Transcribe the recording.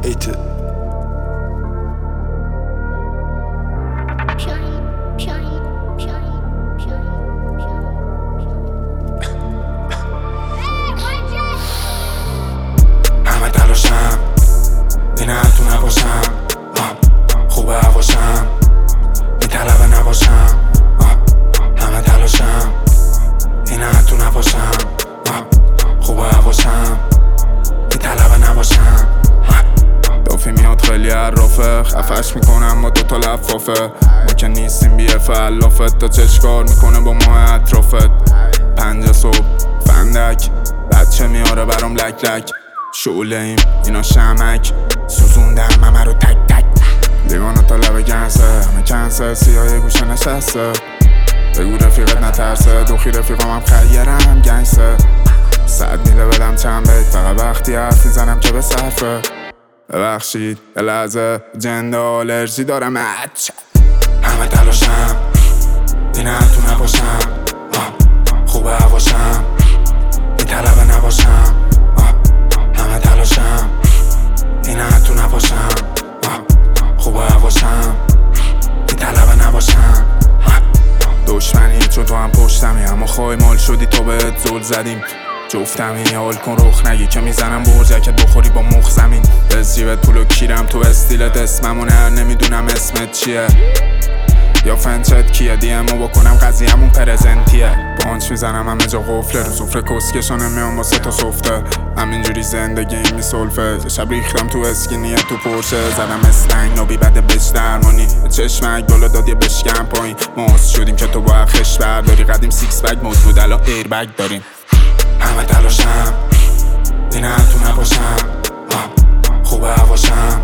ایت همه تلاشم اینه تو نباشم، خوبه هواشم میطلبه نباشم، همه تلاشم اینه تو نباشم، خوبه هواشم میطلبه نباشم. دافی میاد خیلی عرافه، خفش میکنم با دوتا لفافه، ما که نیستیم بیه فلافت تا چشکار میکنه با ما اطرافت. 5 صبح فندک بچه میاره برام لک لک، شعله ایم اینا شمک سوزوندم همه رو تک تک. لیوانو تا لبه گنسه همه کنسه، سیاه گوشه نشسته بگو رفیقت نترسه، دوخی رفیقام هم خیرم گنگسه. صد میله بدم چند بیت فقط وقتی حرف میزنم که به صرفه. ببخشید یه لحظه جنده آلرژی دارم همه تلاشم اینه تو نباشم، خوبه هواشم میطلبه نباشم، همه تلاشم اینه تو نباشم، خوبه هواشم میطلبه نباشم. دشمنی چون تو هم پشتمی، اما خواهی مال شدی تو بهت زل زدیم. جفتمی حال کن رخ نگی که میزنم برجکت بخوری با مخ زمین. از جیبت پولو کیرم تو استیلت اسممونه، نمیدونم اسمت چیه یا فنچت کیه، دیمو بکنم قضیه‌مون پرزنتیه. پانچ میزنم همه جا قفله، رو سفره کسکشانه میام واسه تا سفته. همینجوری زندگی میسولفه، یه شب ریختم تو اسکینیه تو پرشه، زدم اسلنگ نوبی بده بش درمانی، چشمک بالا داد یه بشکم پایین. ماست شدیم که تو با خش برداری، قدیم سیکس بگ مود بود الان ایر بگ داریم. همه تلاشم اینه تو نباشم، خوبه هواشم